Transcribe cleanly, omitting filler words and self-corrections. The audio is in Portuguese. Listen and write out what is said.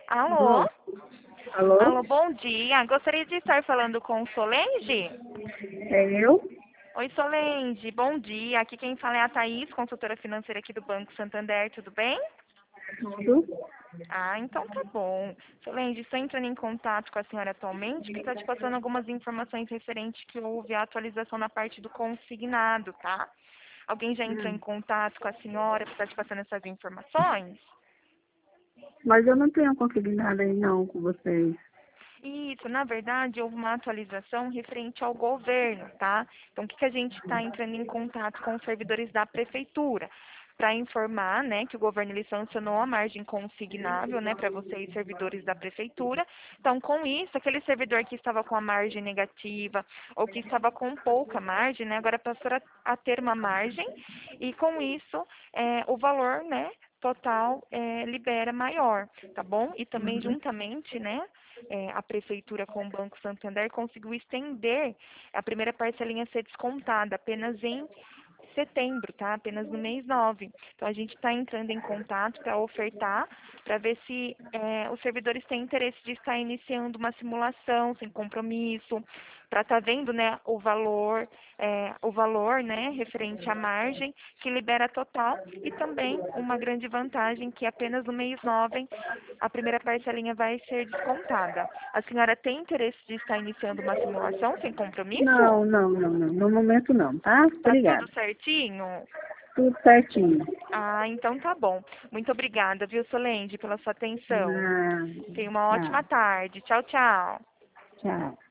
Alô? Alô? Alô? Alô, bom dia. Gostaria de estar falando com Solange? É eu? Oi, Solange, bom dia. Aqui quem fala é a Thaís, consultora financeira aqui do Banco Santander, tudo bem? Tudo? Ah, então tá bom. Solange, estou entrando em contato com a senhora atualmente, porque está te passando algumas informações referentes que houve a atualização na parte do consignado, tá? Alguém já entrou em contato com a senhora para estar te passando essas informações? Mas eu não tenho conseguido nada aí não com vocês. Isso, na verdade, houve uma atualização referente ao governo, tá? Então, o que a gente está entrando em contato com os servidores da prefeitura? Para informar, né, que o governo ele sancionou a margem consignável, né, para vocês, servidores da prefeitura. Então, com isso, aquele servidor que estava com a margem negativa ou que estava com pouca margem, né, agora passou a ter uma margem e, com isso, o valor, né, total libera maior, tá bom? E também juntamente, né, a prefeitura com o Banco Santander conseguiu estender a primeira parcelinha a ser descontada apenas em setembro, tá? Apenas no mês 9. Então a gente está entrando em contato para ofertar, para ver se os servidores têm interesse de estar iniciando uma simulação sem compromisso, para estar vendo, né, o valor, né, referente à margem que libera total e também uma grande vantagem que apenas no mês 9 a primeira parcelinha vai ser descontada. A senhora tem interesse de estar iniciando uma simulação sem compromisso? Não. No momento não, tá? Tá tudo Obrigada. certinho? Tudo certinho. Ah, então tá bom. Muito obrigada, viu, Solange, pela sua atenção. Tenha uma ótima Tchau. tarde. Tchau, tchau. Tchau.